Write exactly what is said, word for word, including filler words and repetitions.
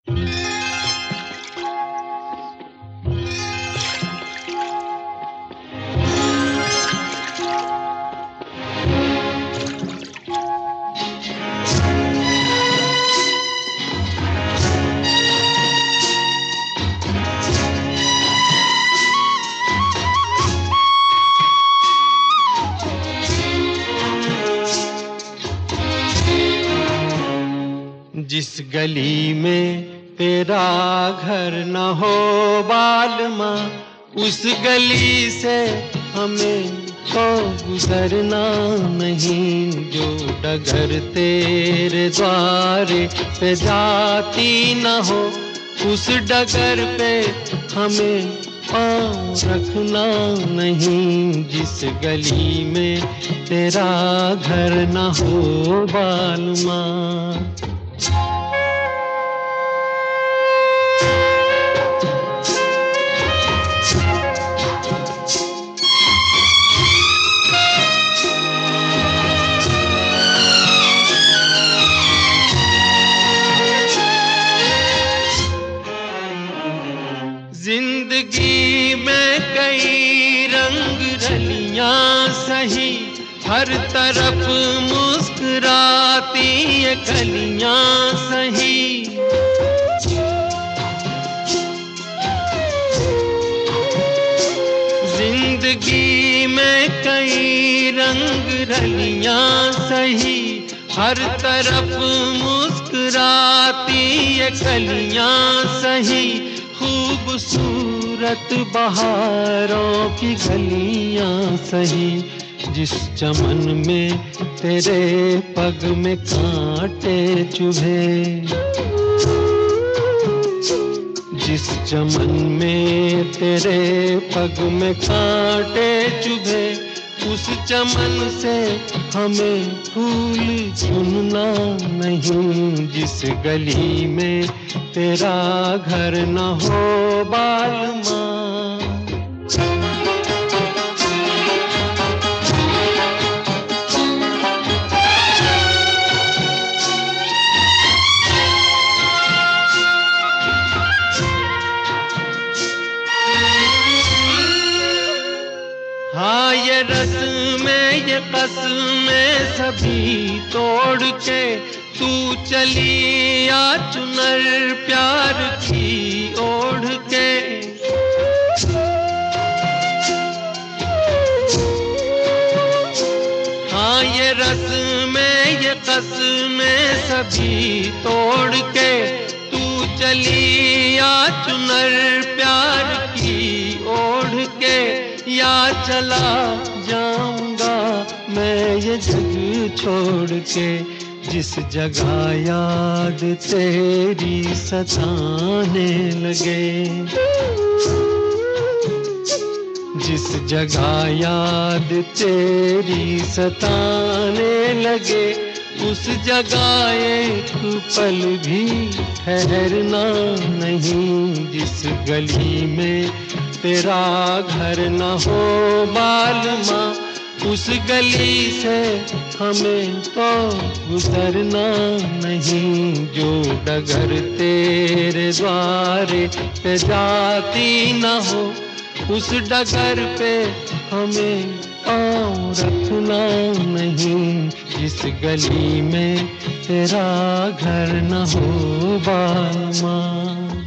जिस गली में तेरा घर न हो बालमा, उस गली से हमें तो गुजरना नहीं। जो डगर तेरे द्वारे पे जाती न हो, उस डगर पे हमें पाँव रखना नहीं। जिस गली में तेरा घर न हो बालमा। जिंदगी में कई रंग रलियां सही, हर तरफ मुस्कुराती ये कलियां सही। जिंदगी में कई रंग रलियां सही, हर तरफ मुस्कुराती ये कलियां सही। खूबसूरत बहारों की गलियां सही, जिस चमन में तेरे पग में कांटे चुभे। जिस चमन में तेरे पग में कांटे चुभे, उस चमन से हमें फूल चुनना नहीं। जिस गली में तेरा घर न हो बालमा। हाँ ये रस्में ये कसमें सभी तोड़ के तू चली आ चुनर प्यार की ओढ़ के। हाँ ये रस्में ये कसमें सभी तोड़ के तू चली आ चुनर प्यार की ओढ़ के। या चला जाऊंगा मैं ये जग छोड़ के, जिस जगह याद तेरी सताने लगे। जिस जगह याद तेरी सताने लगे, उस जगह एक पल भी ठहरना नहीं। जिस गली में तेरा घर न हो बालमा, उस गली से हमें तो गुजरना नहीं। जो डगर तेरे द्वारे पे जाती न हो, उस डगर पे हमें पाँव रखना नहीं। जिस गली में तेरा घर न हो बालमा।